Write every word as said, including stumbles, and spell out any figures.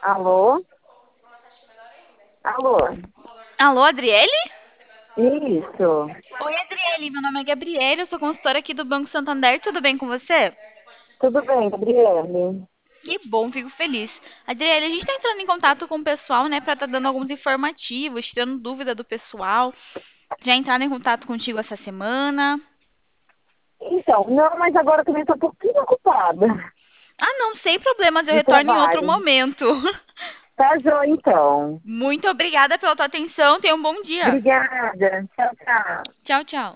Alô? Alô? Alô, Adriele? Isso. Oi, Adriele, meu nome é Gabriele, eu sou consultora aqui do Banco Santander, tudo bem com você? Tudo bem, Gabriele? Que bom, fico feliz. Adriele, a gente tá entrando em contato com o pessoal, né, pra tá dando alguns informativos, tirando dúvida do pessoal. Já entraram em contato contigo essa semana? Então, não, mas agora eu também estou um pouquinho ocupada Ah, não, sem problemas, eu de retorno em outro trabalho. momento. Tá, joia, então. Muito obrigada pela tua atenção, tenha um bom dia. Obrigada. Tchau, tchau. Tchau, tchau.